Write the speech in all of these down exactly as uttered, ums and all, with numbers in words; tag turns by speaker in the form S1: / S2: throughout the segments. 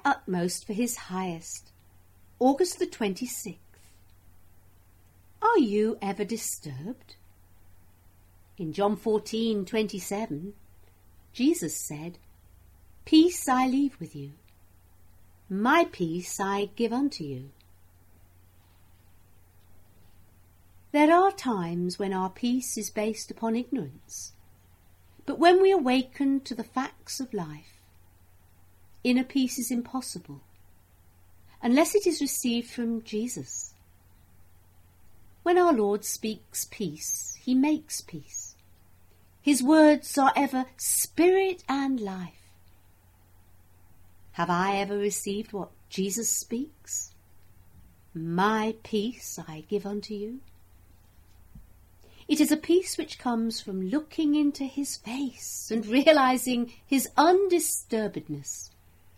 S1: utmost for his highest. August the twenty-sixth. Are you ever disturbed? In John fourteen twenty-seven, Jesus said, "Peace I leave with you. My peace I give unto you." There are times when our peace is based upon ignorance, but when we awaken to the facts of life, inner peace is impossible, unless it is received from Jesus. When our Lord speaks peace, he makes peace. His words are ever spirit and life. Have I ever received what Jesus speaks? My peace I give unto you. It is a peace which comes from looking into his face and realizing his undisturbedness.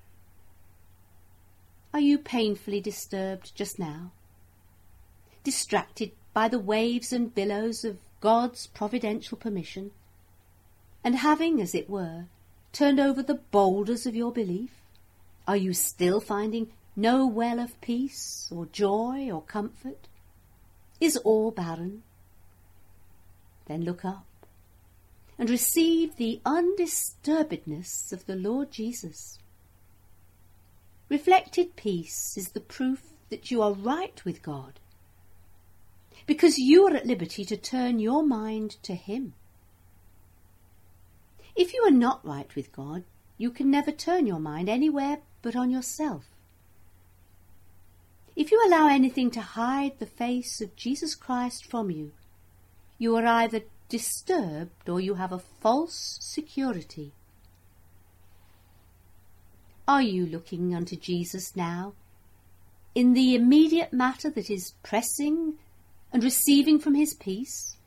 S1: Are you painfully disturbed just now? Distracted by the waves and billows of God's providential permission, and having, as it were, turned over the boulders of your belief? Are you still finding no well of peace or joy or comfort? Is all barren? Then look up and receive the undisturbedness of the Lord Jesus. Reflected peace is the proof that you are right with God, because you are at liberty to turn your mind to him. If you are not right with God, you can never turn your mind anywhere but on yourself. If you allow anything to hide the face of Jesus Christ from you, you are either disturbed or you have a false security. Are you looking unto Jesus now, in the immediate matter that is pressing, and receiving from his peace?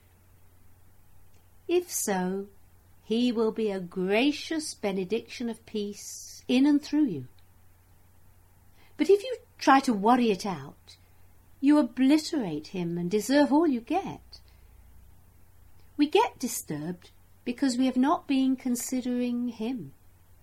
S1: If so, he will be a gracious benediction of peace in and through you. But if you try to worry it out, you obliterate him and deserve all you get. We get disturbed because we have not been considering him.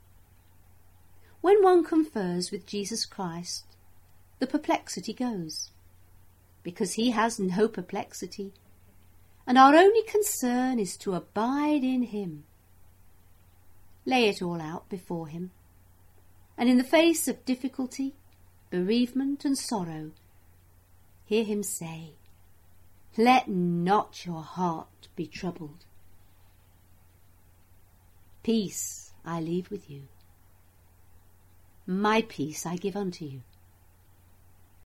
S1: When one confers with Jesus Christ, the perplexity goes, because he has no perplexity, and our only concern is to abide in him. Lay it all out before him, and in the face of difficulty, bereavement and sorrow, hear him say, "Let not your heart be troubled. Peace I leave with you. My peace I give unto you."